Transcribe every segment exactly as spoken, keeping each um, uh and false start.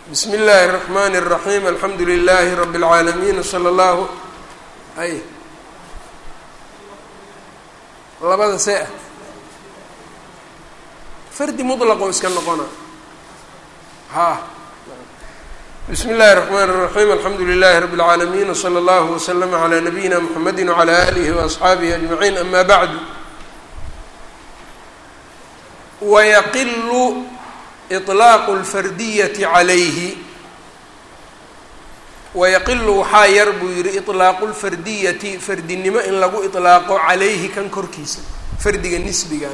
بسم الله الرحمن الرحيم الحمد لله رب العالمين وصلى الله أي labada see fardi مطلق oo iska noqona ha بسم الله الرحمن الرحيم الحمد لله رب العالمين وصلى الله وسلم على نبينا محمد وعلى آله وأصحابه أجمعين أما بعد ويقل إطلاaq الفردية عalayhi wayaqilu waxaa yar buu yihi iطlaaqu اlfardiyati fardinimo in lagu iطlaaqo calayhi kan korkiisa fardiga nisbigan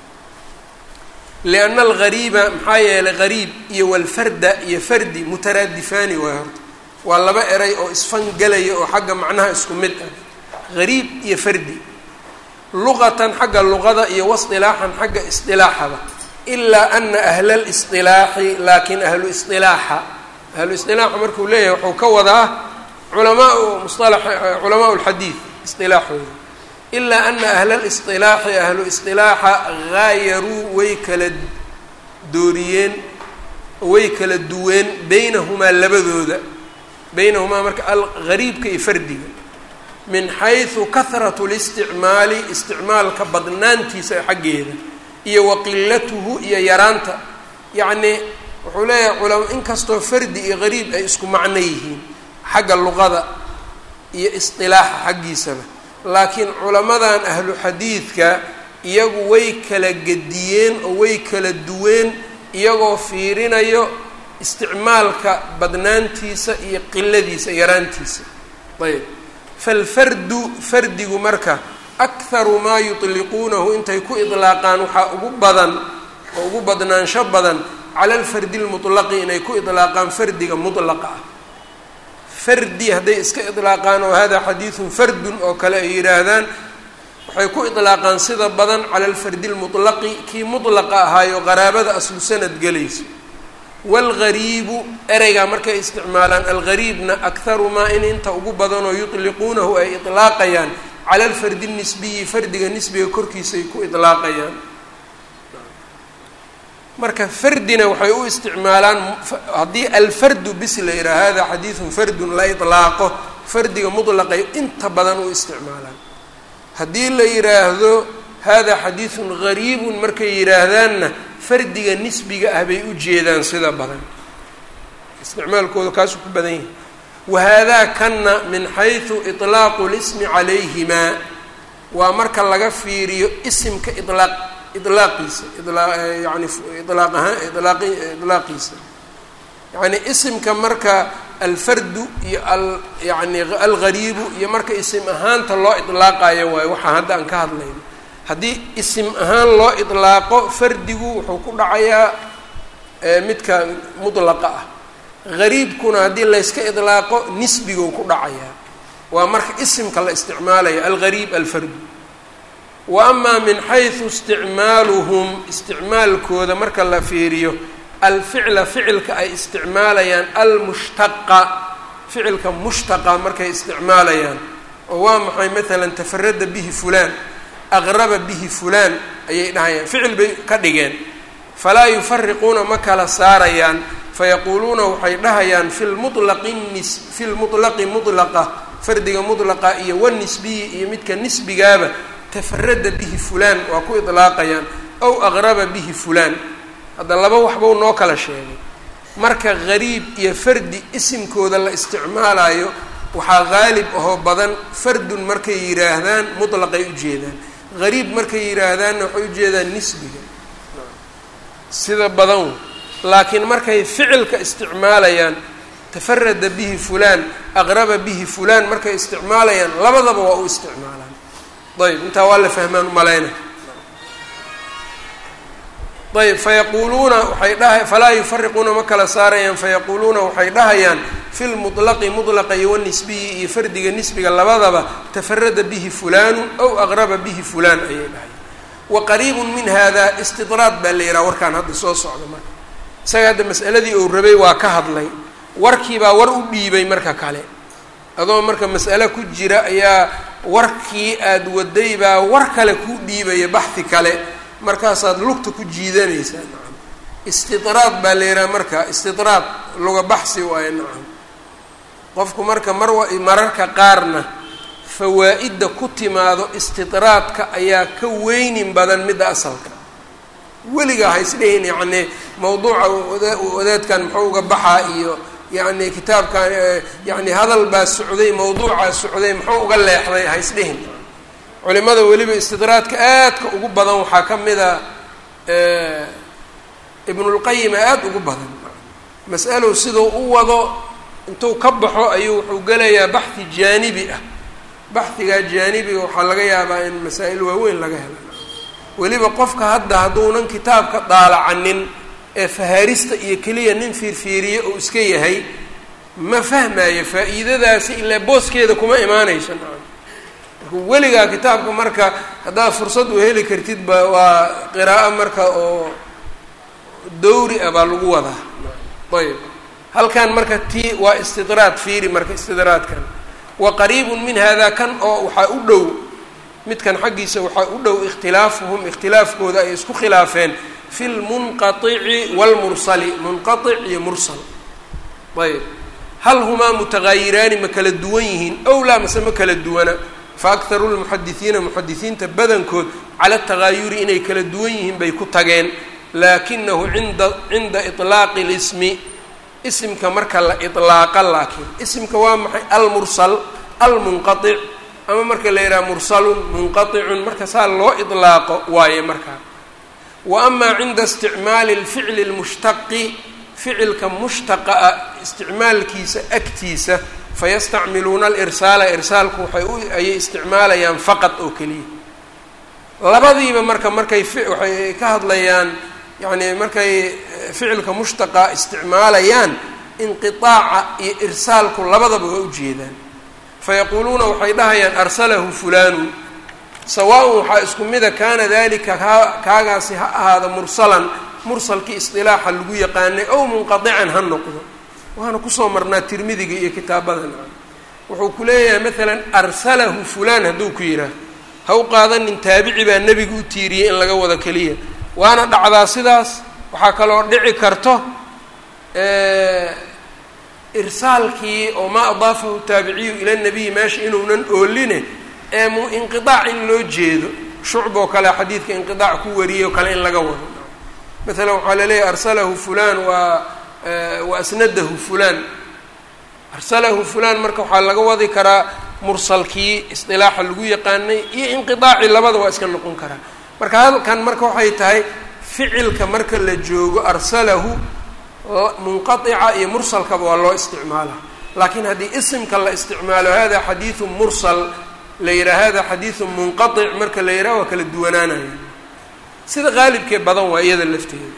lianna algariiba maxaa yeelay gariib iyo walfarda iyo fardi mutaraadifaani waay horta waa laba eray oo isfangelaya oo xagga macnaha isku mid ah gariib iyo fardi luqatan xagga luqada iyo wasilaaxan xagga isilaaxaba ilaa ana ahla اlisilaaxi laakin ahlu isilaaxa ahlu isilaaxa markuu leeyahay wuxuu ka wadaa culamaau musala culamaa اlxadiid isilaaxooda ilaa ana ahla اlisilaaxi ahlu isilaaxa gaayaruu way kala dooriyeen way kala duween beynahumaa labadooda beynahumaa marka algariibka iyo fardiga min xayثu kahrat اlisticmaali isticmaalka badnaantiisa xaggeeda iyo waqilatuhu iyo yaraanta yacni wuxuu leeyahay culama inkastoo fardi iyo gariib ay isku macno yihiin xagga luqada iyo isilaaxa xaggiisaba laakiin culamadan ahlu xadiidka iyagu way kala gediyeen oo way kala duween iyagoo fiirinayo isticmaalka badnaantiisa iyo qiladiisa yaraantiisa ayb falfardu fardigu marka akharu maa yutliquunahu intay ku idlaaqaan waxaa ugu badan oo ugu badnaansho badan cala alfardi lmutlaqi inay ku idlaaqaan fardiga mutlaqa ah fardi hadday iska idlaaqaan oo hada xadiidun fardun oo kale ay yidhaahdaan waxay ku idlaaqaan sida badan cala alfardi lmutlaqi kii mutlaqa ahaayo qaraabada aslu sanad gelayso waalgariibu ereygaa markay isticmaalaan algariibna akharu maa in inta ugu badanoo yutliquunahu ay idlaaqayaan cala alfardi nisbiyi fardiga nisbiga korkiisay ku idlaaqayaan marka fardina waxay u isticmaalaan haddii alfardu bis la yidhaha hada xadiidun fardun la idlaaqo fardiga mutlaqay inta badan u isticmaalaan haddii la yidhaahdo hada xadiidun gariibun markay yidhaahdaanna fardiga nisbiga ah bay u jeedaan sida badan isticmaalkooda kaasuu ku badan yahay wahaadaa kana min xayثu iطlaaqu اlismi calayhimaa waa marka laga fiiriyo isimka ilaaq ilaaqiisa yani ilaaq ahaan ilaaq ilaaqiisa yani isimka marka alfardu iyo al yani algariibu iyo marka isim ahaanta loo ilaaqayo waayo waxaa hadda aan ka hadlayno haddii isim ahaan loo ilaaqo fardigu wuxuu ku dhacayaa midka mutlaqa ah gariibkuna haddii layska idlaaqo nisbiguu ku dhacayaa waa marka isimka la isticmaalayo algariib alfardu wa amaa min xayثu isticmaaluhum isticmaalkooda marka la fiiriyo alficla ficilka ay isticmaalayaan almushtaqa ficilka mushtaqa markay isticmaalayaan oo waa maxay maalan tafarada bihi fulaan aqraba bihi fulaan ayay dhahayaan ficil bay ka dhigeen falaa yufariquuna ma kala saarayaan fayaquuluuna waxay dhahayaan fi lmulaqi nis fi lmutlaqi mutlaqa fardiga mutlaqa iyo wanisbiyi iyo midka nisbigaaba tafarada bihi fulaan waa ku idlaaqayaan aw aqraba bihi fulaan hadda laba waxbau noo kala sheegay marka gariib iyo fardi isimkooda la isticmaalayo waxaa qaalib ahoo badan fardun markay yidhaahdaan mutlaqay ujeedaan gariib markay yidhaahdaanna waxay ujeedaan nisbiga sida badan laakiin markay ficilka isticmaalayaan tafarada bihi fulaan aqraba bihi fulaan markay isticmaalayaan labadaba waa u isticmaalaan ayb intaa waa la fahmaan umalayna ayb fayaquuluuna waxay dhaha falaa yufariquuna ma kala saarayaan fayaquuluuna waxay dhahayaan fi lmutlaqi mutlaqa iyo wanisbiyi iyo fardiga nisbiga labadaba tafarada bihi fulaanu aw aqraba bihi fulaan ayay dhahayaan waqariibu min hada istidraad baa la yidhaha warkaan hadda soo socda marka isaga hadda mas'aladii uu rabay waa ka hadlay warkiibaa war u dhiibay marka kale adoo marka mas'ale ku jira ayaa warkii aada waday baa war kale ku dhiibaya baxhi kale markaasaad lugta ku jiidanaysaa istidraad baa la yidhaha marka istidraad luga baxsi waayo nacam qofku marka mar mararka qaarna fawaa'idda ku timaado istidraadka ayaa ka weynin badan midda asalka weligaa ha isdhihin yacni mawduuca wadaadkan muxuu uga baxaa iyo yacni kitaabkan yacni hadal baa socday mawduucaa socday muxuu uga leexday ha isdhihin culimada weliba istidraadka aadka ugu badan waxaa ka mida ibnulqayima aada ugu badan mas'alow siduu u wado intuu ka baxo ayuu wuxuu gelayaa baxhi jaanibi ah baxhigaa jaanibiga waxaa laga yaabaa in masaa'il waaweyn laga helo weliba qofka hadda hadduunan kitaabka daalacanin ee fahaarista iyo keliya nin fiirfiiriye uu iska yahay ma fahmayo faa'iidadaasi ilaa booskeeda kuma imaanayso nacam marka weligaa kitaabka marka haddaad fursad u heli kartid ba waa qiraa'o marka oo dawri ah baa lagu wadaa ayb halkan marka ti waa istidraad fiiri marka istidraadkan wa qariibun min hada kan oo waxaa u dhow midkan xaggiisa waxaa u dhow ikhtilaafuhum ikhtilaafkooda ay isku khilaafeen fi lmunqaici wاlmursali munqaic iyo mursal ayb hal humaa mutagayiraani ma kala duwan yihiin ow laa mase ma kala duwana faakharu lmuxadisiina muxadisiinta badankood cala tagaayuri inay kala duwan yihiin bay ku tageen laakinahu inda cinda iطlaaqi اlismi isimka marka la iطlaaqa laakiin isimka waa maxay almursal almunqaic ama marka la yidhaha mursalun munqaicun marka saa loo iطlaaqo waaye markaa wa ama cinda isticmaali اlficli اlmushtaqi ficilka mushtaqa ah isticmaalkiisa agtiisa fayastacmiluuna alirsaala irsaalku waxay u ayay isticmaalayaan faqad oo keliya labadiiba marka markay waxay ka hadlayaan yacni markay ficilka mushtaqa isticmaalayaan inqiaaca iyo irsaalku labadaba waa ujeedaan fayaquuluuna waxay dhahayaan arsalahu fulanu sawaaءn waxaa isku mida kaana dalika kaa kaagaasi ha ahaada mursalan mursalkii isilaaxa lagu yaqaanay ow munqaican ha noqdo waana kusoo marnaa tirmidiga iyo kitaabadan wuxuu ku leeyahay maalan arsalahu fulan hadduu ku yidhaah ha u qaadanin taabici baa nebiga u tiiriyey in laga wado keliya waana dhacdaa sidaas waxaa kaloo dhici karto irsaalkii oo maa adaafahu taabiciyu ila nabiyi meesha inuunan ooline ee mu inqiaac in loo jeedo shucb oo kale xadiidka inqiaac ku wariyey oo kale in laga wado maalan waxaa laleeyahay arsalahu fulan waa wa asnadahu fulan arsalahu fulan marka waxaa laga wadi karaa mursalkii isilaaxa lagu yaqaanay iyo inqiaaci labada waa iska noqon karaa marka halkan marka waxay tahay ficilka marka la joogo arsalahu munqaica iyo mursalkaba waa loo isticmaala laakiin haddii isimka la isticmaalo hada xadiidu mursal la yidhaha hada xadiidu munqaic marka la yidhaha waa kala duwanaanaya sida qaalibkee badan waa iyada lafteeda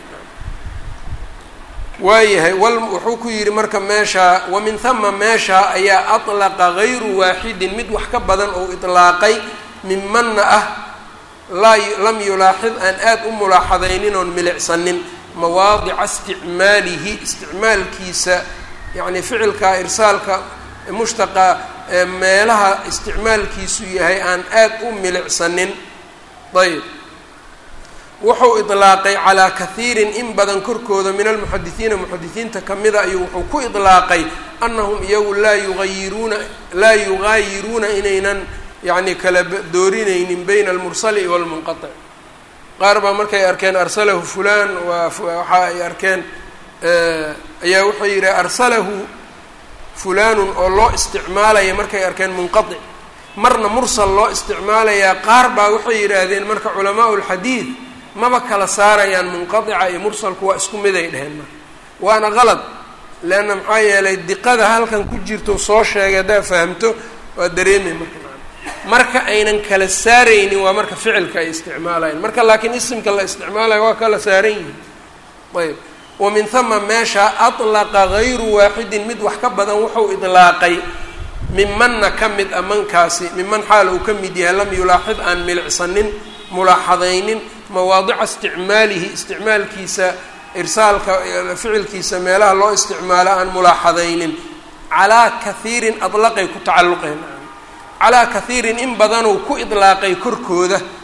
waayahay wal wuxuu ku yidhi marka meesha wa min hama meesha ayaa aطlaqa gayru waaxidin mid wax ka badan oo iطlaaqay mimanna ah laa lam yulaaxid aan aada u mulaaxadaynin oon milicsanin mawaadica isticmaalihi isticmaalkiisa yacni ficilka irsaalka mushtaqa meelaha isticmaalkiisu yahay aan aada u milicsanin ayb wuxuu iطlaaqay calaa kahiirin in badan korkooda min almuxadisiina muxadisiinta kamida ayuu wuxuu ku iطlaaqay anahum iyagu laa yuayiruuna laa yugaayiruuna inaynan yacni kala doorinaynin bayna almursali wاlmunqaic qaar baa markay arkeen arsalahu fulan waa waxa ay arkeen ayaa wuxuu yidhi arsalahu fulanun oo loo isticmaalaya markay arkeen munqaic marna mursal loo isticmaalayaa qaar baa waxay yidhaahdeen marka culamaau lxadiid maba kala saarayaan munqaica iyo mursalku waa isku miday dheheen marka waana qalad leanna maxaa yeelay diqada halkan ku jirto soo sheegay haddaa fahamto waa dareemay marka marka aynan kala saaraynin waa marka ficilka ay isticmaalayaan marka laakiin isimka la isticmaalayo waa kala saaran yihin ayb wa min hama meesha aطlaqa gayru waaxidin mid wax ka badan wuxuu idlaaqay mimanna ka mid a mankaasi miman xaal uu ka mid yahay lam yulaaxid aan milicsanin mulaaxadaynin mawaadica isticmaalihi isticmaalkiisa irsaalka ficilkiisa meelaha loo isticmaalo aan mulaaxadaynin calaa kahiirin adlaqay ku tacalluqeen calaa kahiirin in badanuu ku idlaaqay korkooda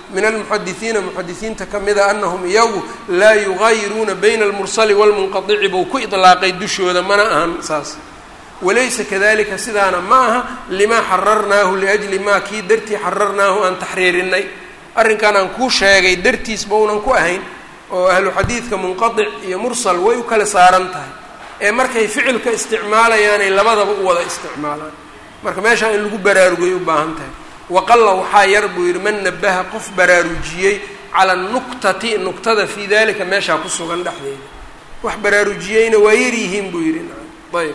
min almuxadisiina muxadisiinta ka mida anahum iyagu laa yugayiruuna bayna almursali waalmunqadici buu ku idlaaqay dushooda mana ahan saas walaysa kadalika sidaana ma aha limaa xararnaahu liajli maa kii dartii xararnaahu aan taxriirinay arrinkan aan kuu sheegay dartiis baunan ku ahayn oo ahlu xadiidka munqadic iyo mursal way u kala saaran tahay ee markay ficilka isticmaalayaanay labadaba u wada isticmaalaan marka meeshaa in lagu baraarugay u baahan tahay waqalla waxaa yar buu yidhi man nabaha qof baraarujiyey cala nuktati nuktada fii dalika meeshaa ku sugan dhexdeeda wax baraarujiyeyna waa yaryihiin buu yidhi ayb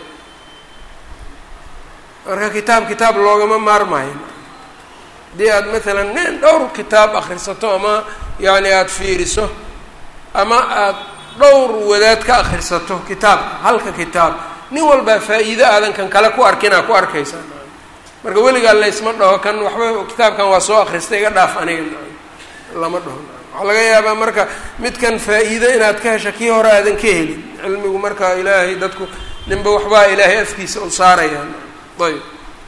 marka kitaab kitaab loogama maarmayo haddii aad maalan nin dhowr kitaab akhrisato ama yacni aada fiiriso ama aada dhowr wadaad ka akhrisato kitaabka halka kitaab nin walbaa faa-iido aadan kan kale ku arkinaa ku arkaysaa marka weligaa laysma dhaho kan waxba kitaabkan waa soo akhristay iga dhaaf aniga lama dhaho waxaa laga yaabaa marka midkan faa-iido inaad ka hesha kii hore aadan ka helin cilmigu marka ilaahay dadku ninba waxbaa ilaahay afkiisa u saarayaan ayb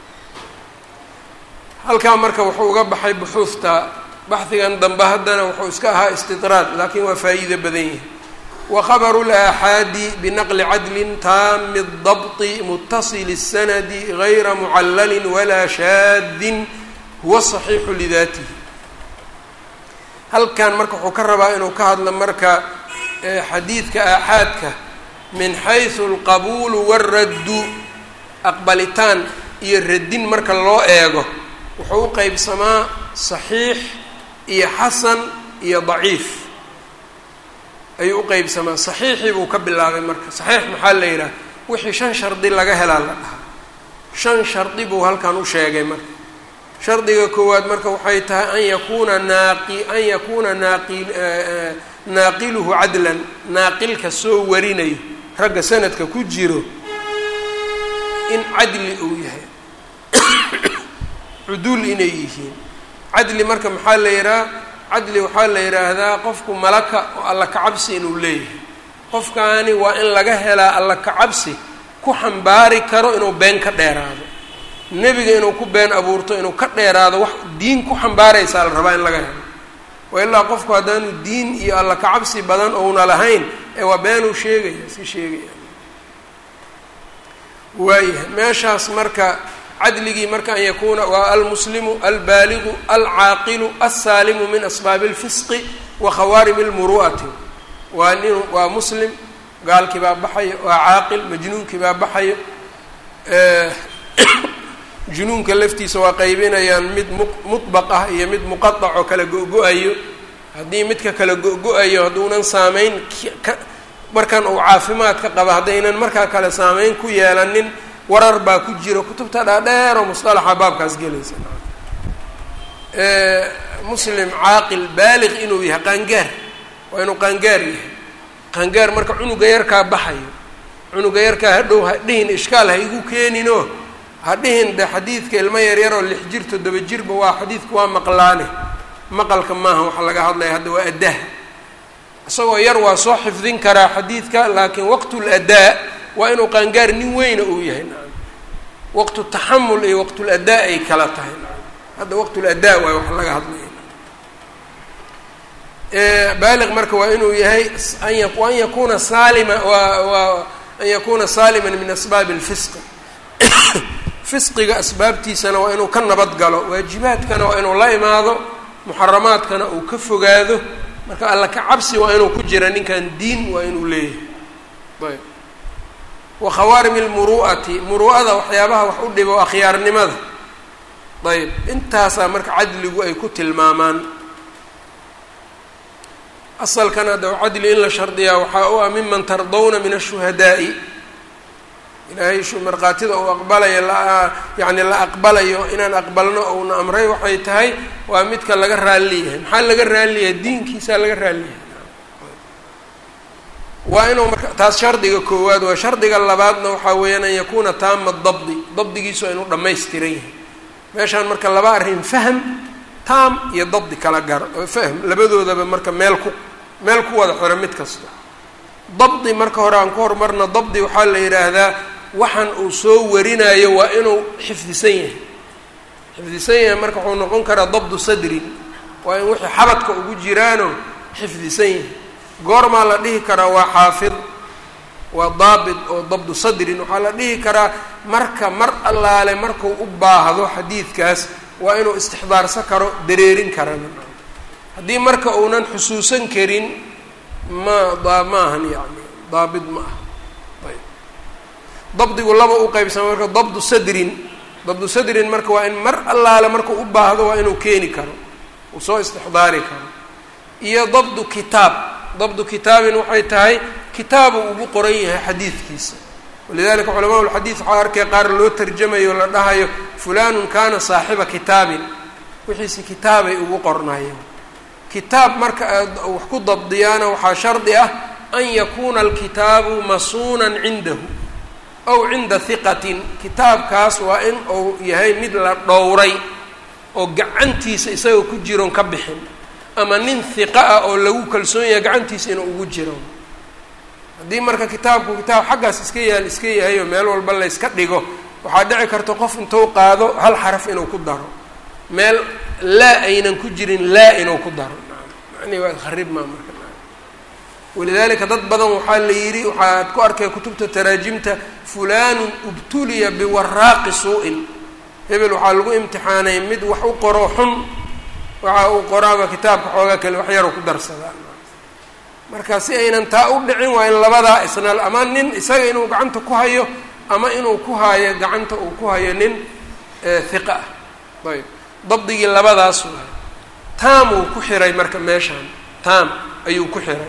halkaa marka wuxuu uga baxay buxuufta baxdigan dambe haddana wuxuu iska ahaa istidraad laakiin waa faa-iido badan yahay وخبر الآحاad بنqل عdل tاm الضبط متصل السند غyra معلل ولا شاad huwa صحيiح لذاته halkan marka wuxuu ka rabaa inuu ka hadlo marka xadiidka aaxaadka min xayثu الqaبuل والradd aqbalitaan iyo radin marka loo eego wuxuu u qeybsamaa صaxiix iyo xasan iyo ضaciif ayuu u qeybsamaa saxiixii buu ka bilaabay marka saxiix maxaa la yidhaha wixii shan shardi laga helaa la dhahaa shan shardi buu halkan u sheegay marka shardiga koowaad marka waxay tahay an yakuuna naaqi an yakuuna naaqi naaqiluhu cadlan naaqilka soo warinayo ragga sanadka ku jiro in cadli uu yahay cuduul inay yihiin cadli marka maxaa la yidhaha cadli waxaa la yidhaahdaa qofku malaka oo alla kacabsi inuu leeyahay qofkaani waa in laga helaa alla kacabsi ku xambaari karo inuu been ka dheeraado nebiga inuu ku been abuurto inuu ka dheeraado wax diin ku xambaaraysaa la rabaa in laga helo wa ilaa qofku haddaanu diin iyo alla kacabsi badan ouna lahayn ee waa beenuu sheegaya si sheegaya waayahay meeshaas marka cadligii marka an yakuuna waa almuslimu albaaligu alcaaqilu alsaalimu min asbaabi اlfisqi wa khawaarim اlmuru'ati waa nin waa muslim gaalkii baa baxayo waa caaqil majnuunkii baa baxayo junuunka laftiisa waa qaybinayaan mid muطbaq ah iyo mid muqaطac oo kala go-go-ayo haddii midka kala go-go-ayo hadduunan saameyn markan uu caafimaadka qaba haddaynan markaa kale saameyn ku yeelanin warar baa ku jira kutubta dhaadheer oo musطalaxa baabkaas gelaysa muslim caaqil baaliq inuu yahay qaangaar waa inuu qaangaar yahay qaangaar marka cunuga yarkaa baxayo cunuga yarkaa hadhow hadhihin ishkaal ha igu keeninoo hadhihin de xadiidka ilmo yaryaroo lix jir toddoba jirba waa xadiidka waa maqlaane maqalka maaha waxa laga hadlaya hadda waa addaah isagoo yar waa soo xifdin karaa xadiidka laakiin waqtul adaa waa inuu qaangaar nin weyna uu yahay nacam waqtu taxamul iyo waqtuladaa ay kala tahay nacam hadda waqtuladaa waay wax laga hadlaya baaliq marka waa inuu yahay an an yakuna saalima waa waa an yakuna saaliman min asbaabi اlfisqi fisqiga asbaabtiisana waa inuu ka nabad galo waajibaadkana waa inuu la imaado muxaramaadkana uu ka fogaado marka alla ka cabsi waa inuu ku jira ninkan diin waa inuu leeyahay ayb wa khawaarim اlmuru'ati muru'ada waxyaabaha wax u dhibo akhyaarnimada ayb intaasaa marka cadligu ay ku tilmaamaan asalkan hadda cadli in la shardiyaa waxaa u ah miman tardawna min الshuhadaa'i ilaahay markhaatida uu aqbalaya la yacni la aqbalayo inaan aqbalno ouna amray waxay tahay waa midka laga raalliyahay maxaa laga raalliyahay diinkiisaa laga raalliyahay waa inuu marka taas shardiga koowaad waa shardiga labaadna waxaa weeyaan an yakuuna taama dabdi dabdigiisu inuu dhammaystiran yahay meeshaan marka laba arrin fahm taam iyo dabdi kala gar fahm labadoodaba marka meel ku meel ku wada xiro mid kasta dabdi marka hore aan ku horumarna dabdi waxaa la yidhaahdaa waxaan uu soo warinayo waa inuu xifdisan yahay xifdisan yahay marka wuxuu noqon karaa dabdu sadrin waa in wixii xabadka ugu jiraano xifdisan yahay. goormaa la dhihi karaa waa xaafid, waa daabit oo dabdu sadrin, waxaa la dhihi karaa marka mar allaale markuu u baahdo xadiidkaas waa inuu istixdaarsan karo, dareerin karana. haddii marka uunan xusuusan karin ma da ma ahan yani daabit ma aha. ayb dabdigu laba u qaybsama marka dabdu sadrin, dabdu sadrin marka waa in mar allaale markuu u baahdo waa inuu keeni karo, uu soo istixdaari karo. iyo dabdu kitaab, dabdu kitaabin waxay tahay kitaabu ugu qoran yahay xadiidkiisa. walidalika culamaa ulxadiid waxaa arkay qaar loo tarjamayo o la dhahayo fulanun kana saaxiba kitaabin, wixiisi kitaabay ugu qornaayeen. kitaab marka aad wax ku dabdiyaana waxaa shardi ah an yakuuna alkitaabu masuunan cindahu aw cinda hiqatin. kitaabkaas waa in uu yahay mid la dhowray oo gacantiisa isagoo ku jiroon ka bixin, ama nin hiqa ah oo lagu kalsoon yahay gacantiisa inuu ugu jiro. haddii marka kitaabku kitaab xaggaas iska yaal iska yahay oo meel walba la yska dhigo, waxaa dhici karta qof intuu qaado hal xaraf inuu ku daro, meel laa aynan ku jirin laa inuu ku daro, macnihi waa kharib maa marka. walidalika dad badan waxaa la yidhi, waxaad ku arkay kutubta taraajimta fulanun ubtuliya biwaraaqi suu-in, hebel waxaa lagu imtixaanay mid wax u qoro xun, waxa uu qoraaba kitaabka xoogaa kale wax yaroo ku darsadaa. marka si aynan taa u dhicin waa in labadaa isna, ama nin isaga inuu gacanta ku hayo, ama inuu ku hayo gacanta uu ku hayo nin hiqa ah. ayb dabdigii labadaas waay. taam uu ku xiray marka meeshaan, taam ayuu ku xiray.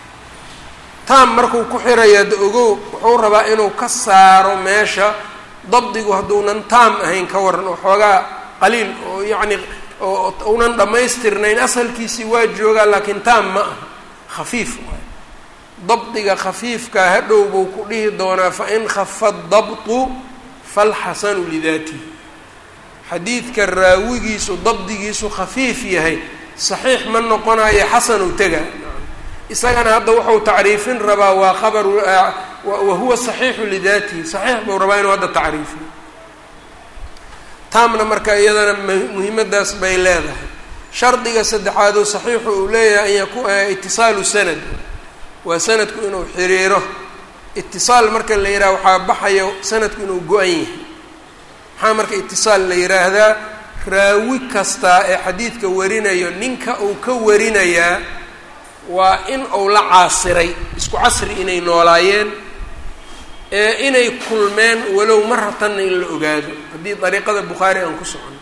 taam markuu ku xiraya da ogow wuxuu rabaa inuu ka saaro meesha dabdigu hadduunan taam ahayn ka waran, oo xoogaa qaliil oo yacni oo unan dhammaystirnayn, asalkiisii waa joogaa laakiin taam ma aha, khafiif waay. dabdiga khafiifkaa hadhow buu ku dhihi doonaa fain khafa dabtu falxasanu lidaatihi. xadiidka raawigiisu dabdigiisu khafiif yahay saxiix ma noqonayo, xasan u tega. isagana hadda wuxuu tacriifin rabaa waa khabaru wahuwa saxiixu lidaatihi, saxiix buu rabaa inuu hadda tacriifiyo. taamna marka iyadana muhiimadaas bay leedahay. shardiga saddexaad oo saxiixu uu leeyahay an yakuna itisaalu sanad, waa sanadku inuu xiriiro. itisaal marka la yidhaha waxaa baxaya sanadku inuu go-an yahay. maxaa marka itisaal la yidhaahdaa? raawi kastaa ee xadiidka warinayo ninka uu ka warinayaa waa in uu la caasiray, isku casri inay noolaayeen, ee inay kulmeen walow marhatanna in la ogaado, haddii dariiqada bukhaari aan ku socono.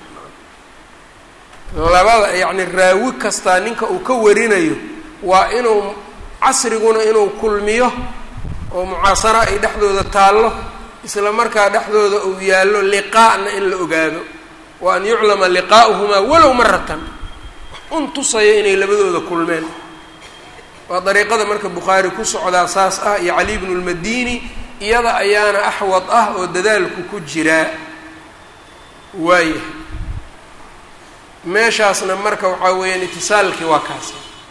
labada yacni raawi kastaa ninka uu ka warinayo waa inuu casriguna inuu kulmiyo oo mucaasara ay dhexdooda taallo, isla markaa dhexdooda uu yaallo liqaa'na in la ogaado, wa an yuclama liqaa'uhumaa walow maratan, un tusaya inay labadooda kulmeen. waa dariiqada marka bukhaari ku socdaa saas ah, iyo cali bnu lmadini, iyada ayaana axwad ah oo dadaalku ku jiraa. waayahay meeshaasna marka waxaa weeyaan itisaalkii waa kaas.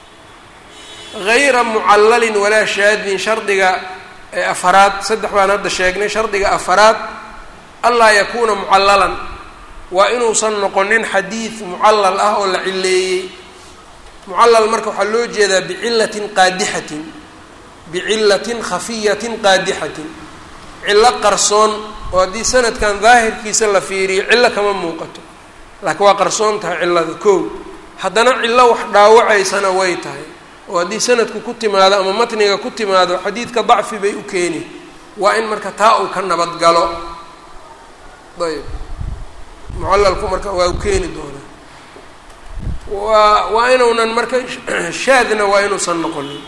hayra mucallalin walaa shaadin, shardiga afaraad, saddex baan hadda sheegnay. shardiga afaraad anlaa yakuuna mucallalan, waa inuusan noqonin xadiid mucallal ah oo la cileeyey. mucallal marka waxaa loo jeedaa bicillatin qaadixatin, bicillatin khafiyatin qaadixatin, cillo qarsoon oo haddii sanadkan daahirkiisa la fiiriyo cillo kama muuqato, laakiin waa qarsoon tahay cillada koow. haddana cillo wax dhaawacaysana way tahay, oo haddii sanadku ku timaado ama matniga ku timaado xadiidka dacfi bay u keeni. waa in marka taa uu ka nabadgalo. ayb mucallalku marka waa u keeni doonaa. waa waa inuunan marka shaadna waa inuusan noqonin.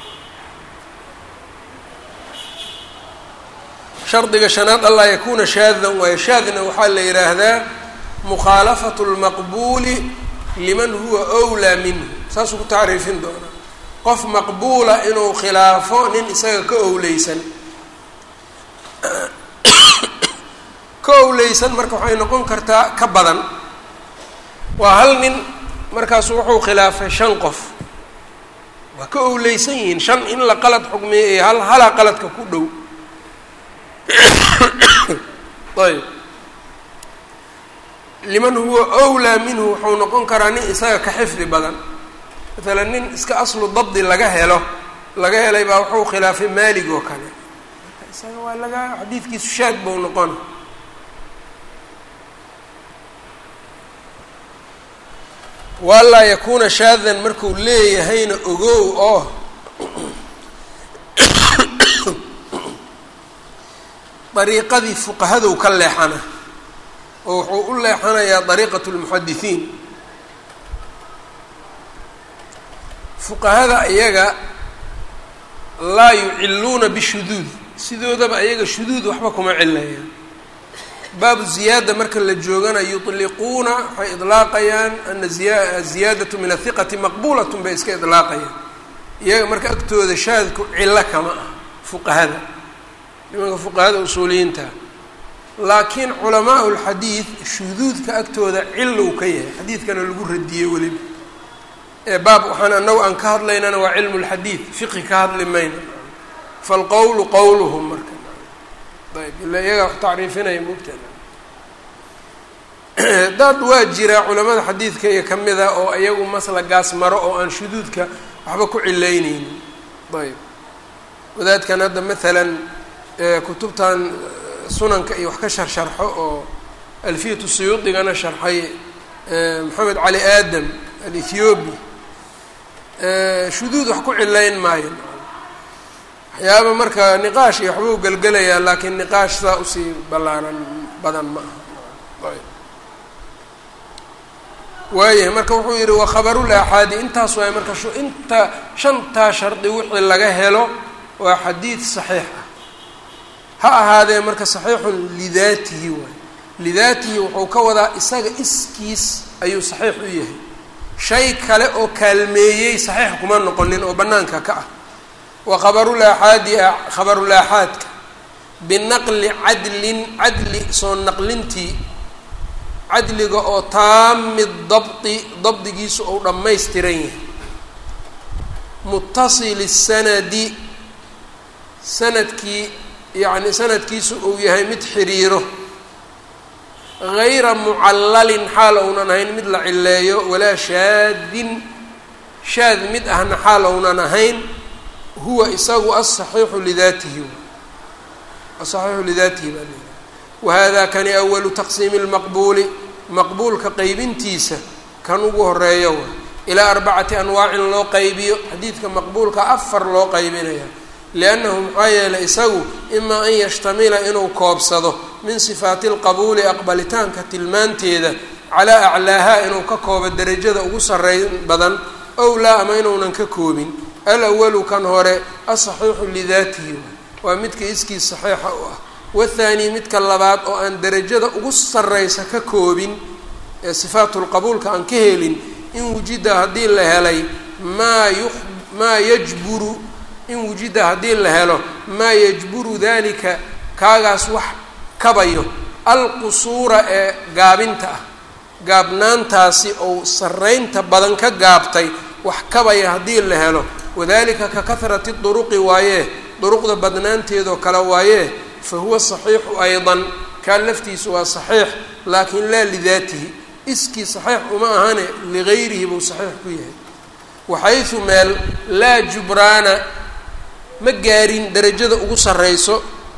shardiga shanaad anlaa yakuuna shaadan waayo. shaadna waxaa la yidhaahdaa mukhaalafatu lmaqbuuli liman huwa wlaa minhu, saasuu ku tacriifin doonaa. qof maqbuula inuu khilaafo nin isaga ka owleysan. ka owleysan marka waxay noqon kartaa ka badan. waa hal nin markaasu wuxuu khilaafay shan qof, waa ka owleysan yihiin. shan in la qalad xugmiyo iyo hal halaa qaladka ku dhow. ayb liman huwa awlaa minhu wuxuu noqon karaa nin isaga ka xifdi badan. maalan nin iska aslu dabdi laga helo laga helay baa wuxuu khilaafay maalig oo kale, isaga waa laga xadiidkiisu shaad buu noqona. walaa yakuuna shaadan markuu leeyahayna ogow oo dariiqadii fuqahadow ka leexana oo wuxuu u leexanayaa dariiqat lmuxadisiin. fuqahada iyaga laa yuciluuna bishuduud, sidoodaba iyaga shuduud waxba kuma cilayaan. baabu ziyaada marka la joogana yutliquuna waxay idlaaqayaan ana ziyaadatu min ahiqati maqbuulatun bay iska idlaaqayaan. iyaga marka agtooda shaadku cilo kama ah fuqahada, nimanka fuqahada usuuliyiinta. laakiin culamaau lxadiid shuduudka agtooda cilow ka yahay, xadiidkana lagu radiyey weliba. ee baab waxaan anagu aan ka hadlaynana waa cilmu lxadiid, fiqi ka hadli mayna. falqowlu qowluhum marka ayb ila iyagaa wax tacriifinaya moogtaana. dad waa jiraa culamada xadiidka iyo kamida oo iyagu maslagaas maro oo aan shuduudka waxba ku cilayneynin. ayb wadaadkan hadda maalan kutubtan sunanka iyo wax ka sharsharxo oo alfiyatu suyuudigana sharxay maxamed cali aadam alethiobi, shuduud wax ku cilayn maayo. waxyaaba marka niqaash iyo waxbuu gelgelayaa, laakiin niqaash saa usii ballaaran badan ma aha. waayahay marka wuxuu yihi wakhabarul aaxaadi intaas waay marka inta shantaa shardi wixii laga helo waa xadiid saxiix ah, ha ahaadee marka saxiixun lidaatihi waay. lidaatihi wuxuu ka wadaa isaga iskiis ayuu saxiix u yahay, shay kale oo kaalmeeyey saxiix kuma noqonin oo bannaanka ka ah. wa khabarul aaxaadi khabarul aaxaadka binaqli cadlin cadli soo naqlintii, cadliga oo taami dabdi dabdigiisu ou dhammaystiran yahay, mutasili sanadi sanadkii yacni sanadkiisu uu yahay mid xiriiro, gayra mucallalin xaal ounan ahayn mid la cileeyo, walaa shaadin shaad mid ahna xaal ounan ahayn, huwa isagu asaxiixu lidaatihi asaxiixu lidaatihi baa leeyahay. wahada kani awalu taqsiimi lmaqbuuli, maqbuulka qeybintiisa kan ugu horeeyo wa ilaa arbacati anwaacin loo qaybiyo. xadiidka maqbuulka afar loo qaybinaya, liannahu maxaa yeelay isagu imaa an yashtamila inuu koobsado min sifaati lqabuuli aqbalitaanka tilmaanteeda calaa aclaaha inuu ka koobo derajada ugu sarreyn badan, ow laa ama inuunan ka koobin. alawalu kan hore asaxiixu lidaatihi waa midka iskiis saxiixa u ah. wathaani midka labaad oo aan derajada ugu sarreysa ka koobin ee sifaatulqabuulka aan ka helin, in wujida haddii la helay maa yu maa yajburu in wujida haddii la helo maa yajburu dalika kaagaas wax kabayo alqusuura ee gaabinta ah, gaabnaantaasi ou sarreynta badan ka gaabtay wax kabaya haddii la helo. wadalika ka kahrati duruqi waaye, duruqda badnaanteedoo kale waaye, fa huwa saxiixu aydan kaan laftiisu waa saxiix, laakin laa lidaatihi iskii saxiix uma ahane ligayrihi buu saxiix ku yahay. waxaysu meel laa jubraana ma gaarin derajada ugu sarreyso,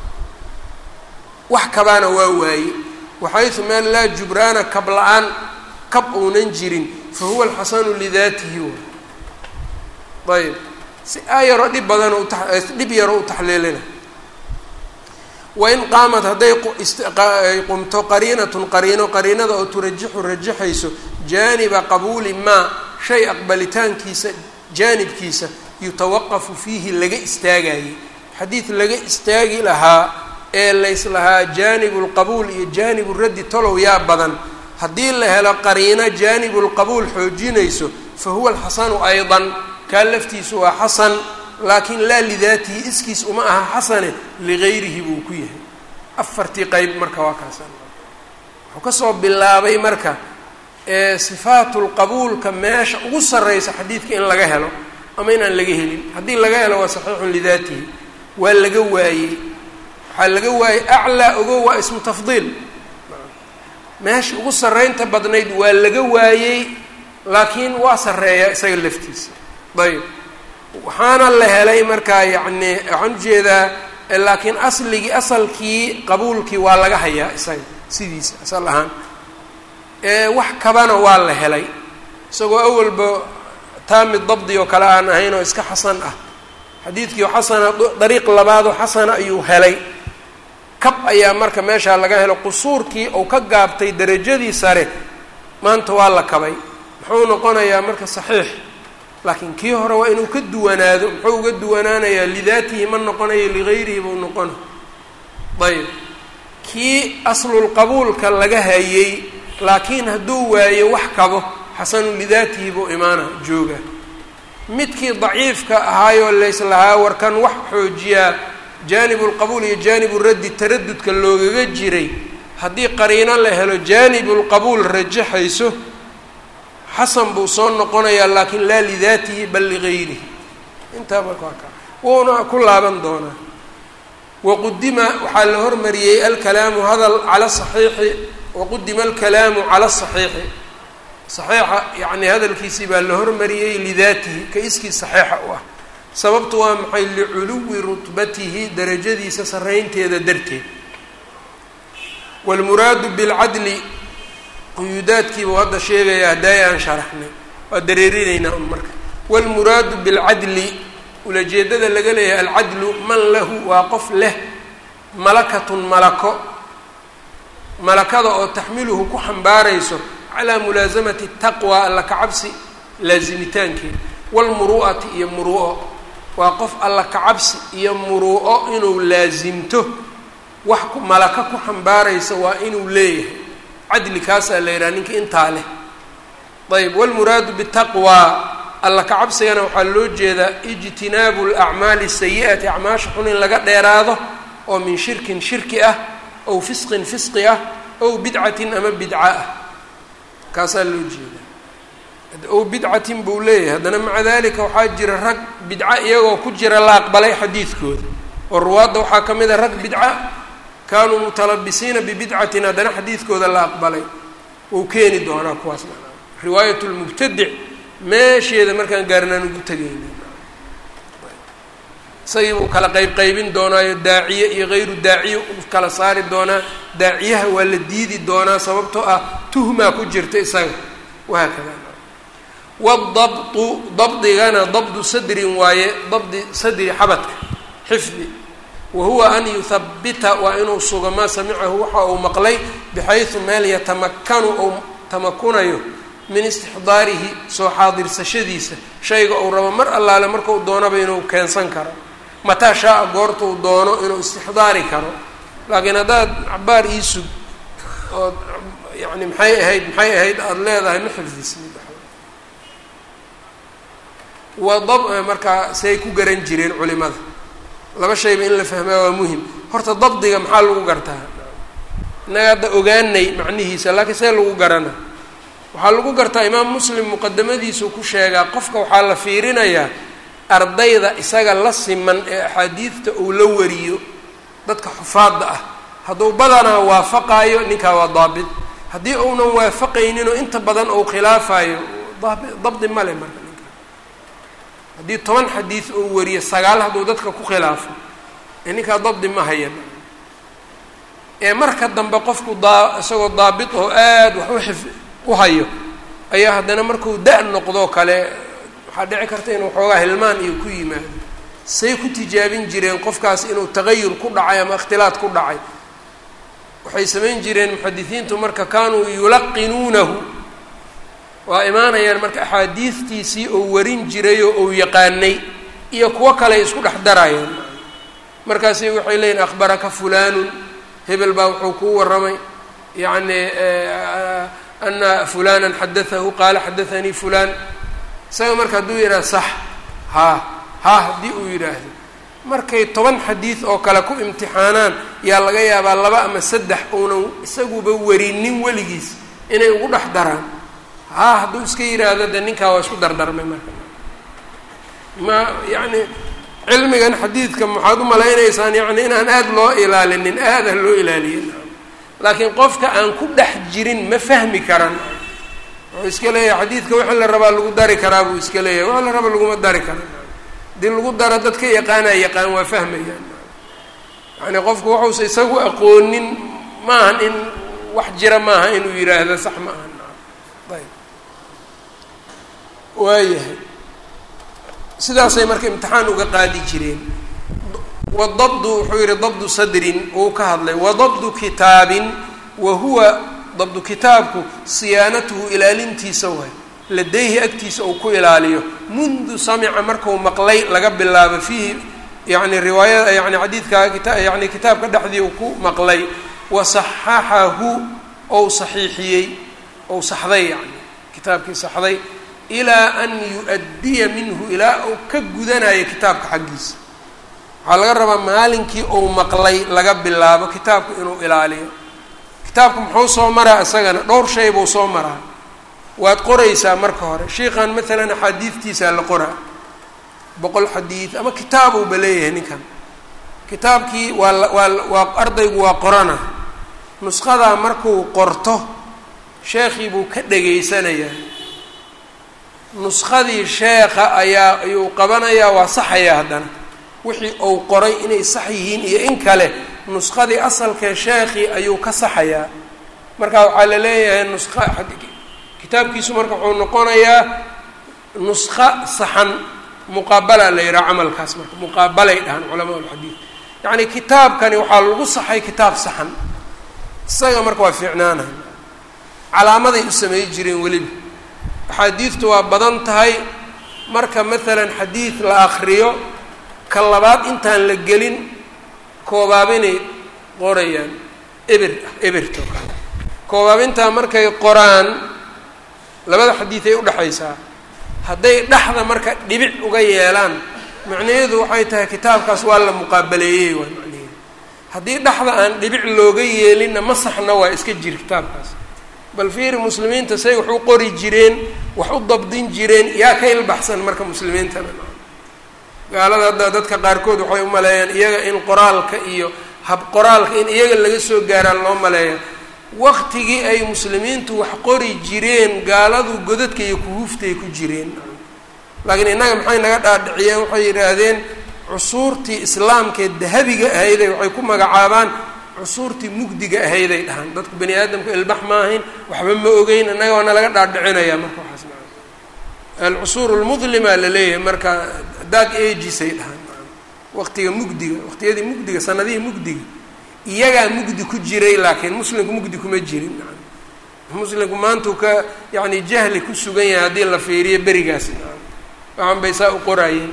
wax kabaana waa waaye. waxaysu meel laa jubraana kab la-aan kab uunan jirin, fa huwa alxasanu lidaatihi ayb si aa yaro dhib badan dhib yaro u taxliilina. wain qaamad hadday qumto qariinatun qariino, qariinada oo turajixu rajaxayso jaaniba qabuuli maa shay aqbalitaankiisa jaanibkiisa yutawaqafu fiihi laga istaagayey. xadiid laga istaagi lahaa ee layslahaa jaanibulqabuul iyo jaanibulraddi tolow yaa badan, haddii la helo qariino jaanibulqabuul xoojinayso, fa huwa alxasanu aydan kaa laftiisu waa xasan, laakiin laa lidaatihi iskiis uma aha xasane ligayrihi buu ku yahay. afartii qeyb marka waa kaasa wuxuu kasoo bilaabay marka ee sifaatulqabuulka meesha ugu sarreysa xadiidka in laga helo ama inaan laga helin. haddii laga helo waa saxiixun lidaatihi, waa laga waayey waxaa laga waayey aclaa ogo waa ismu tafdiil, meesha ugu sarreynta badnayd waa laga waayey laakiin waa sarreeya isaga laftiisa. ayb waxaana la helay markaa yacni waxaan ujeedaa laakiin asligii asalkii qabuulkii waa laga hayaa isaga sidiisa asal ahaan wax kabana waa la helay isagoo awalba taami dabdi oo kale aan ahayn oo iska xasan ah xadiidkii xasana dariiq labaadoo xasana ayuu helay kab ayaa marka meeshaa laga helo qusuurkii ou ka gaabtay derajadii sare maanta waa la kabay muxuu noqonayaa marka saxiix laakiin kii hore waa inuu ka duwanaado muxuu uga duwanaanayaa lidaatihi ma noqonayo ligayrihi buu noqona. ayb kii aslulqabuulka laga hayey laakiin hadduu waayo wax kabo xasanu lidaatihi buu imaana jooga. midkii daciifka ahaayoo layslahaa warkan wax xoojiyaa jaanibu lqabuul iyo jaanibu raddi taradudka loogaga jiray haddii qariino la helo jaanibulqabuul rajaxayso xasan buu soo noqonayaa laakiin laa lidaatihi bal ligayrihi intaa marka waa ka wuuna ku laaban doonaa. waqudima waxaa la hormariyey alkalaamu hadal cala saxiixi waqudima alkalaamu cala asaxiixi saxiixa yacni hadalkiisii baa la hormariyey lidaatihi ka iskii saxiixa u ah sababtu waa maxay liculuwi rutbatihi darajadiisa sarraynteeda darteed. waalmuraadu bilcadli quyuudaadkiibuu hadda sheegaya haddaaya aan sharaxnay waa dareerinaynaa un marka. waalmuraadu bilcadli ulajeedada laga leeyahay alcadlu man lahu waa qof leh malakatun malako malakada oo taxmiluhu ku xambaarayso calaa mulaasamati taqwa alla kacabsi laazimitaankeeda waalmuru'ati iyo muru'o waa qof alla kacabsi iyo muru'o inuu laasimto wax malaka ku xambaaraysa waa inuu leeyahay cadli kaasaa la yidhaha ninka intaa leh. ayb waalmuraadu bitaqwa alla kacabsigana waxaa loo jeedaa ijtinaabu lacmaali sayi'ati acmaasha xun in laga dheeraado oo min shirkin shirki ah ow fisqin fisqi ah ow bidcatin ama bidca ah kaasaa loo jeedaa ow bidcatin buu leeyahay haddana maca dalika waxaa jira rag bidca iyagoo ku jira la aqbalay xadiidkooda oo ruwaadda waxaa ka mid a rag bidca kaanuu mutalabisiina bibidcatin haddana xadiidkooda la aqbalay wuu keeni doonaa kuwaas riwaayat lmubtadic meesheeda markaan gaarnaan ugu tegayna isagii buu kala qayb qaybin doonaayo daaciye iyo hayru daaciye u kala saari doonaa daaciyaha waa la diidi doonaa sababtoo ah tuhmaa ku jirta isaga wahaakada. waadabtu dabdigana dabdu sadrin waaye dabdi sadri xabadka xifdi wa huwa an yuhabbita waa inuu sugo maa samicahu waxa uu maqlay bixaysu meel yatamakanu ou tamakunayo min istixdaarihi soo xaadirsashadiisa shayga uu rabo mar allaale markau doonaba inuu keensan karo mataa shaa-a goorta uu doono inuu istixdaari karo. laakiin haddaad cabaar ii sug ood yacni maxay ahayd maxay ahayd aada leedahay ma xifdisnid waa dab markaa say ku garan jireen culimada laba shayba in la fahmaa waa muhim. horta dabdiga maxaa lagu gartaa innaga hadda ogaanay macnihiisa laakiin see lagu garana waxaa lagu gartaa imaam muslim muqadamadiisuu ku sheegaa qofka waxaa la fiirinayaa ardayda isaga la siman ee axaadiidta uu la wariyo dadka xufaadda ah hadduu badanaa waafaqaayo ninkaa waa daabit haddii uunan waafaqayninoo inta badan ou khilaafayo daabi dabdi male marka ninka haddii toban xadiid uu wariyo sagaal hadduu dadka ku khilaafo ee ninkaa dabdi ma hayan ee marka dambe qofku daa isagoo daabit oo aada wax u xif u hayo ayaa haddana markuu da- noqdoo kale waxaa dhici karta inuu xoogaa hilmaan iyo ku yimaado say ku tijaabin jireen qofkaas inuu tagayur ku dhacay ama ikhtilaad ku dhacay waxay samayn jireen muxadisiintu marka kaanuu yulaqinuunahu waa imaanayaan marka axaadiistiisii oo warin jirayoo ou yaqaanay iyo kuwo kale isku dhex darayaan markaasi waxay leeyihin akhbaraka fulaanun hebel baa wuxuu kuu warramay yacni ana fulana xadaahu qaala xadaanii fulan isaga marka hadduu yidhaha sax haa haa haddii uu yidhaahdo markay toban xadiid oo kale ku imtixaanaan yaa laga yaabaa laba ama saddex uunan isaguba warinin weligiis inay ugu dhex daraan haa hadduu iska yidhaahdo de ninkaa waa isku dardarmay marka ma yacni cilmigan xadiidka maxaad u malaynaysaan yani inaan aada loo ilaalinin aada loo ilaaliyin laakiin qofka aan ku dhex jirin ma fahmi karan wuxuu iska leeyahay xadiidka wixii la rabaa lagu dari karaa buu iska leeyahay wixii la raba laguma dari karan haddii lagu daro dadka yaqaanaa yaqaan waa fahmayaan yani qofku wuxuusa isagu aqoonin maahan in wax jira maaha inuu yidhaahdo sax ma aha ayb waayahay sidaasay marka imtixaan uga qaadi jireen wadabdu wuxuu yihi dabdu sadrin uu ka hadlay wadabdu kitaabin wa huwa dabdu kitaabku siyaanatuhu ilaalintiisa waay ladayhi agtiisa uu ku ilaaliyo mundu samica markau maqlay laga bilaabo fiihi yani riwaayada yani xadiidkaa kita yani kitaabka dhexdii uu ku maqlay wasaxaxahu ou saxiixiyey ou saxday yani kitaabkii saxday ilaa an yu-addiya minhu ilaa uu ka gudanayo kitaabka xaggiisa waxaa laga rabaa maalinkii ou maqlay laga bilaabo kitaabku inuu ilaaliyo kitaabku muxuu soo maraa isagana dhowr shay buu soo maraa waad qoraysaa marka hore sheikhan maalan axaadiidtiisaa la qoraa boqol xadiid ama kitaabuuba leeyahay ninkan kitaabkii waa la waa waa ardaygu waa qorana nusqadaa markuu qorto sheekhii buu ka dhegaysanayaa nuskhadii sheekha ayaa ayuu qabanayaa waa saxayaa haddana wixii uu qoray inay sax yihiin iyo in kale nuskhadii asalkee sheekhii ayuu ka saxayaa marka waxaa la leeyahay nuska kitaabkiisu marka wuxuu noqonayaa nuskho saxan muqaabala la yidhaha camalkaas marka muqaabalay dhahaan culamaa ulxadiid yacni kitaabkani waxaa lagu saxay kitaab saxan isaga marka waa fiicnaanahay calaamaday u samey jireen weliba axaadiidtu waa badan tahay marka maalan xadiid la akriyo ka labaad intaan la gelin koobaabinay qorayaan eber eberto kale koobaabintaa markay qoraan labada xadiid ay udhexaysaa hadday dhexda marka dhibic uga yeelaan macnaheedu waxay tahay kitaabkaas waa la muqaabaleeyey waa macnaheedu haddii dhexda aan dhibic looga yeelinna ma saxna waa iska jir kitaabkaas bal fiiri muslimiinta say wax u qori jireen wax u dabdin jireen yaa ka ilbaxsan marka muslimiintana gaalada hadda dadka qaarkood waxay u maleeyaan iyaga in qoraalka iyo hab qoraalka in iyaga laga soo gaaraan loo maleeya waqtigii ay muslimiintu wax qori jireen gaaladu godadka iyo kuhuuftay ku jireen laakiin innaga maxay naga dhaadhiciyeen waxay yidhaahdeen cusuurtii islaamkee dahabiga ahayday waxay ku magacaabaan cusuurtii mugdiga ahayday dhahaan dadku bani aadamku ilbax ma ahayn waxba ma ogeyn innaga waana laga dhaadhicinaya marka waxaas maa alcusuur lmudlima la leeyahay marka dark agesay dhahaan waqtiga mugdiga waqtiyadii mugdiga sanadihii mugdiga iyagaa mugdi ku jiray laakiin muslimku mugdi kuma jirin muslimku maantuu ka yani jahli ku sugan yahay haddii la fiiriyo berigaas waxaan bay saa u qoraayeen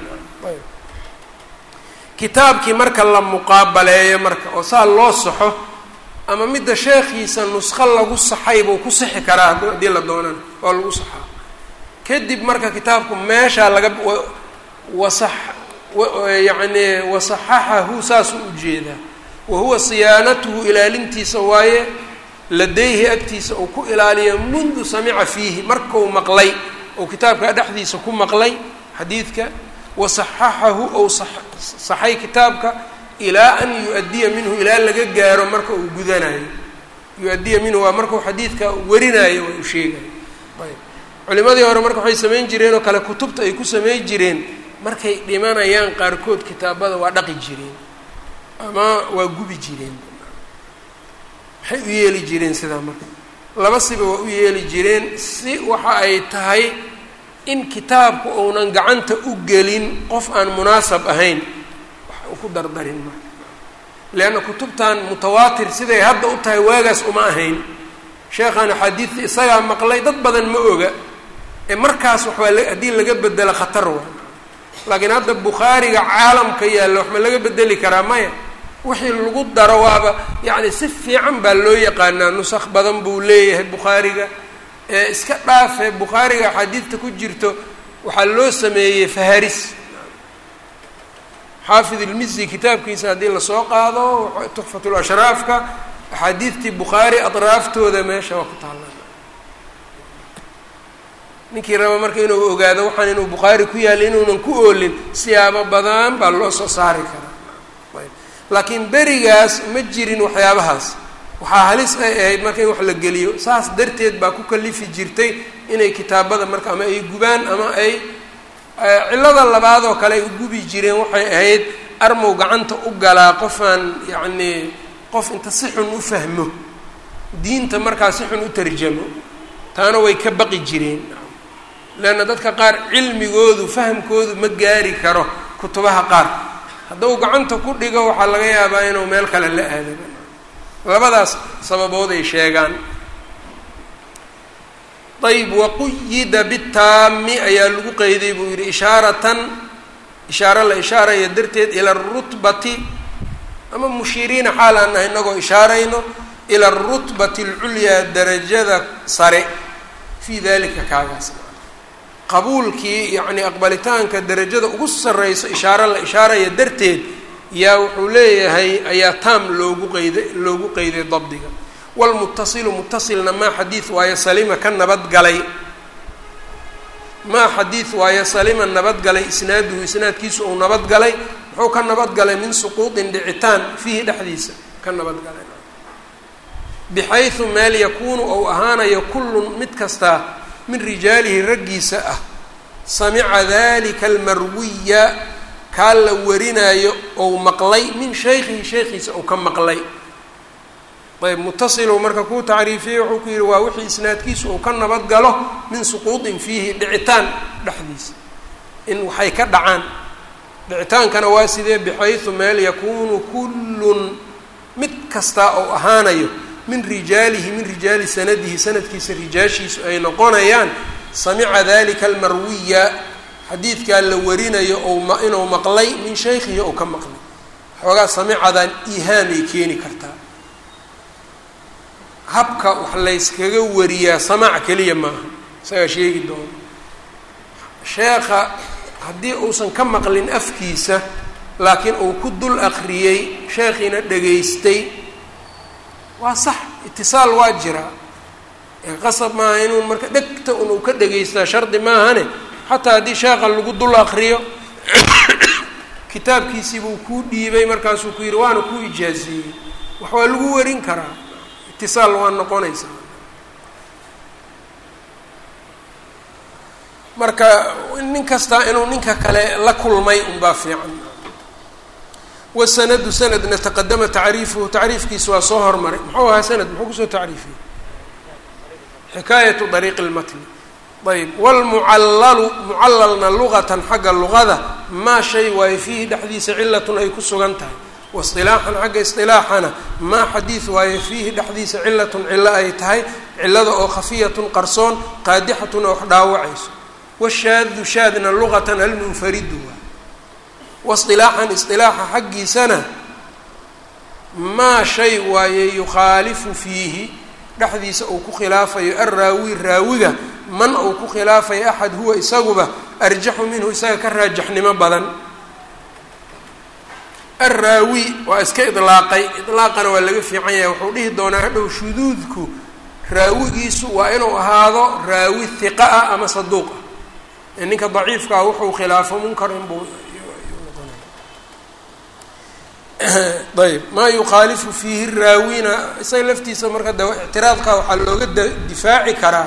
kitaabkii marka la muqaabaleeyo marka oo saa loo saxo ama midda sheekhiisa nuskho lagu saxay buu ku sixi karaa haddii la doonana oo lagu saxaa kadib marka kitaabku meeshaa laga wasax yani wasaxaxahu saasuu ujeedaa wahuwa siyaanatuhu ilaalintiisa waaye ladayhi agtiisa uu ku ilaaliya mundu samica fiihi markau maqlay oo kitaabka dhexdiisa ku maqlay xadiidka wasaxaxahu ou saxay kitaabka ilaa an yu-addiya minhu ilaa laga gaaro marka uu gudanayo yu-addiya minhu waa markau xadiidka warinayo waa u sheegayo ayb culimadii hore marka waxay samayn jireen oo kale kutubta ay ku samayn jireen markay dhimanayaan qaarkood kitaabada waa dhaqi jireen ama waa gubi jireen maxay u yeeli jireen sidaa marka laba siba waa u yeeli jireen si waxa ay tahay in kitaabku uunan gacanta u gelin qof aan munaasab ahayn wax u ku dardarin marka leanna kutubtan mutawaatir siday hadda u tahay waagaas uma ahayn sheekhan axaadiidta isagaa maqlay dad badan ma oga ee markaas waxbaa la haddii laga bedelo khatar waa laakiin hadda bukhaariga caalamka yaalla wax ma laga bedeli karaa maya wixii lagu daro waaba yacni si fiican baa loo yaqaanaa nusakh badan buu leeyahay bukhaariga ee iska dhaafee bukhaariga axaadiidta ku jirto waxaa loo sameeyey faharis xaafid ilmisi kitaabkiisa haddii lasoo qaado tuxfatul ashraafka axaadiidtii bukhaari adraaftooda meesha waa ku taallaa ninkii raba marka inuu ogaado waxaan inuu bukhaari ku yaalla inuunan ku oolin siyaabo badan baa loo soo saari karaa laakiin berigaas ma jirin waxyaabahaas waxaa halis ay ahayd marka in wax la geliyo saas darteed baa ku kalifi jirtay inay kitaabada marka ama ay gubaan ama ay cillada labaad oo kale ay u gubi jireen waxay ahayd armow gacanta u galaa qofaan yacnii qof inta si xun u fahmo diinta markaa si xun u tarjamo taana way ka baqi jireen leanna dadka qaar cilmigoodu fahamkoodu ma gaari karo kutubaha qaar hadduu gacanta ku dhigo waxaa laga yaabaa inuu meel kale la aado labadaas sababood ay sheegaan ayb waquyida bitaami ayaa lagu qeyday buu yidhi ishaaratan ishaaro la ishaaraya darteed ila arutbati ama mushiiriina xaal aan nahay inagoo ishaarayno ila arutbati alculyaa darajada sare fii dalika kaagaas qabuulkii yacni aqbalitaanka darajada ugu sarreyso ishaaro la ishaaraya darteed yaa wuxuu leeyahay ayaa taam loogu qeyday loogu qeyday dabdiga wlmutasilu mutasilna maa xadiid waayo salima ka nabadgalay maa xadiid waayo salima nabadgalay isnaaduhu isnaadkiisu uu nabadgalay muxuu ka nabadgalay min suquudin dhicitaan fiihi dhexdiisa ka nabadgalay bixaysu meel yakuunu ou ahaanayo kullun mid kastaa min rijaalihi raggiisa ah samica dalika almarwiya kaa la warinaayo ou maqlay min shaykhihi shaykhiisa ou ka maqlay ayb mutasilu marka kuu tacriifiyey wuxuu ku yidhi waa wixii isnaadkiisu uu ka nabadgalo min suquudin fiihi dhicitaan dhexdiisa in waxay ka dhacaan dhicitaankana waa sidee bixaysu meel yakuunu kullun mid kastaa ou ahaanayo min rijaalihi min rijaali sanadihi sanadkiisa rijaashiisu ay noqonayaan samica dalika almarwiya xadiidkaa la warinayo ou inuu maqlay min shaykhihi ou ka maqlay xoogaa samicadan ihaamay keeni kartaa habka wax layskaga wariyaa samaac keliya maaha isagaa sheegi doono sheekha haddii uusan ka maqlin afkiisa laakiin uu ku dul akriyey sheekhiina dhegaystay waa sax itisaal waa jiraa qasab maaha inuu marka dhegta un uu ka dhegaystaa shardi maahane xataa haddii sheekha lagu dul akriyo kitaabkiisii buu kuu dhiibay markaasuu ku yidhi waana kuu ijaazeeyey wax waa lagu warin karaa itisaal waa noqonaysaa marka nin kastaa inuu ninka kale la kulmay unbaa fiican wasanadu sanadna taqadama tacriifuhu tacriifkiisa waa soo hormaray muxuu ahaa sanad muxuu kusoo tacriifiyey xikaayatu dariiqi lmatni ayb wlmucallalu mucallalna lugatan xagga luqada maa shay waayo fiihi dhexdiisa cilatun ay ku sugan tahay wasilaaxan xagga isilaaxana maa xadiid waayo fiihi dhexdiisa cilatun cilo ay tahay cilada oo khafiyatun qarsoon qaadixatun oo wax dhaawacayso washaadu shaadna luqatan almunfaridu waay wasilaaxan isilaaxa xaggiisana maa shay waaye yukhaalifu fiihi dhexdiisa uu ku khilaafayo arraawi raawiga man uu ku khilaafayo axad huwa isaguba arjaxu minhu isaga ka raajaxnimo badan arraawi waa iska idlaaqay idlaaqana waa laga fiican yahay wuxuu dhihi doonaa hadhow shuduudku raawigiisu waa inuu ahaado raawi hiqa ah ama saduuq ah ninka daciifkaa wuxuu khilaafo munkar inbuu ayb maa yukhaalifu fiihi raawina isaga laftiisa marka de ictiraadka waxaa looga difaaci karaa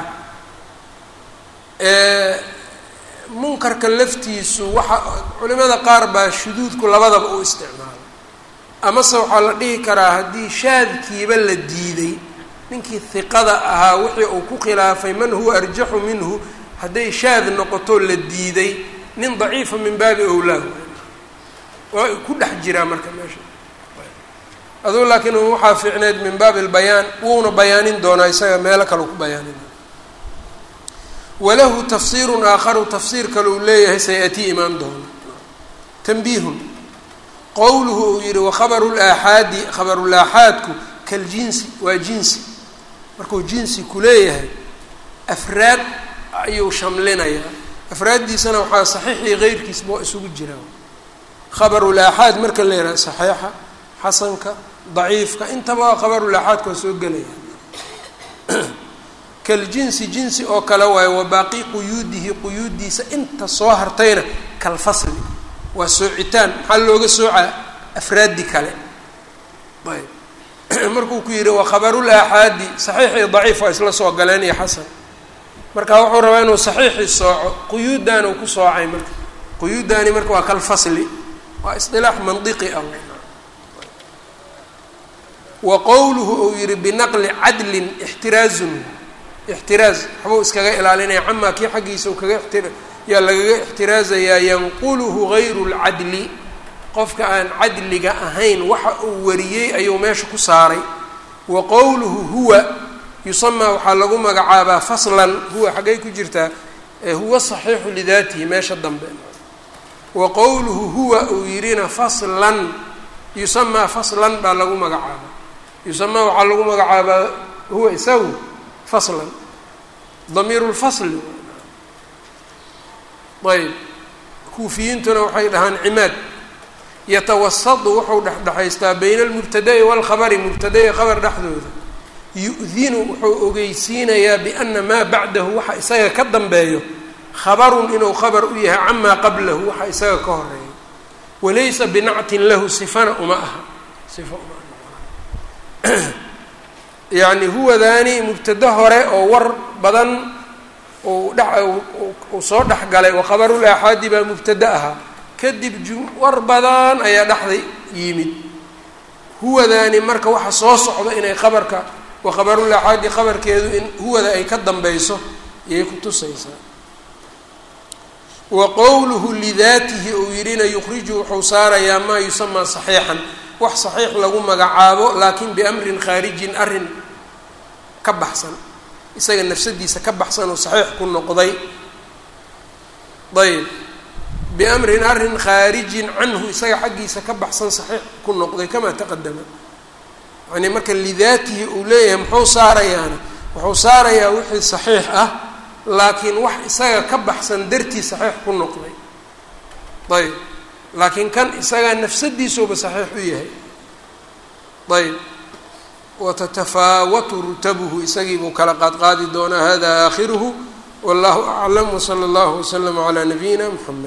munkarka laftiisu waxa culimada qaar baa shuduudku labadaba u isticmaalo amase waxaa la dhihi karaa haddii shaadkiiba la diiday ninkii hiqada ahaa wixii uu ku khilaafay man huwa arjaxu minhu hadday shaad noqoto la diiday nin daciifa min baabi owlaa waa ku dhex jiraa marka meesha aduu laakiin waxaa fiicneyd min baabi lbayaan wuuna bayaanin doonaa isaga meelo kale ku bayaanin walahu tafsiirun aakharu tafsiir kale uu leeyahay say-atii imaan doono tanbiihun qowluhu uu yihi wakhabaru laaxaadi khabarulaaxaadku kaljinsi waa jinsi markuu jinsi ku leeyahay afraad ayuu shamlinayaa afraaddiisana waxaa saxiixii keyrkiisba waa isugu jiraa khabarulaaxaad marka la yidhaha saxiixa xasanka daciifka intaba khabarulaaxaadka waa soo gelaya kaljinsi jinsi oo kale waayo wabaaqi quyuudihi quyuuddiisa inta soo hartayna kalfasli waa soocitaan maxaa looga soocaa afraadi kale ayb markuu ku yidhi wa khabarul aaxaadi saxiix iyo daciif waa isla soo galeen iyo xasan marka wuxuu rabaa inuu saxiixii sooco quyuuddan uu ku soocay marka quyuuddaani marka waa kalfasli waa isdilaax mandiqi ah wa qowluhu uu yihi binaqli cadlin ixtiraazun ixtiraaz waxbuu iskaga ilaalinaya camaa kii xaggiisa uu kaga ixtira yaa lagaga ixtiraazayaa yanquluhu gayru lcadli qofka aan cadliga ahayn waxa uu wariyey ayuu meesha ku saaray wa qowluhu huwa yusamaa waxaa lagu magacaabaa faslan huwa xaggay ku jirtaa huwa saxiixu lidaatihi meesha dambe wa qowluhu huwa uu yidhina faslan yusamaa faslan baa lagu magacaabaa yusamaa waxaa lagu magacaabaa huwa isagu faslan damiiru lfasli ayb kuufiyiintuna waxay dhahaan cimaad yatawasadu wuxuu dhexdhexaystaa bayna almubtada'i waalkhabari mubtada'i khabar dhexdooda yu-dinu wuxuu ogeysiinayaa biana maa bacdahu waxa isaga ka dambeeyo khabarun inuu khabar u yahay camaa qablahu waxa isaga ka horeeya walaysa binactin lahu sifana uma aha sifa uma aha yacni huwadaani mubtado hore oo war badan uu dhex uu soo dhexgalay wa khabarul aaxaadi baa mubtado ahaa kadib war badan ayaa dhexday yimid huwadaani marka waxa soo socda inay khabarka wa khabarul aaxaadi khabarkeedu in huwada ay ka dambayso iyay ku tusaysaa wa qowluhu lidaatihi uu yidhina yukhriju wuxuu saarayaa maa yusamaa saxiixan wax saxiix lagu magacaabo laakiin biamrin khaarijin arrin ka baxsan isaga nafsadiisa ka baxsan oo saxiix ku noqday ayb biamrin arrin khaarijin canhu isaga xaggiisa ka baxsan saxiix ku noqday kamaa taqadama yani marka lidaatihi uu leeyahay muxuu saarayaana wuxuu saarayaa wixii saxiix ah laakiin wax isaga ka baxsan dartii saxiix ku noqday ayb laakiin kan isagaa nafsadiisuba saxiix u yahay ayb watatafaawatu rutabuhu isagii buu kala qaadqaadi doonaa hada aakhiruhu wallahu aclam wsala allahu waslama calaa nabiyina mxamed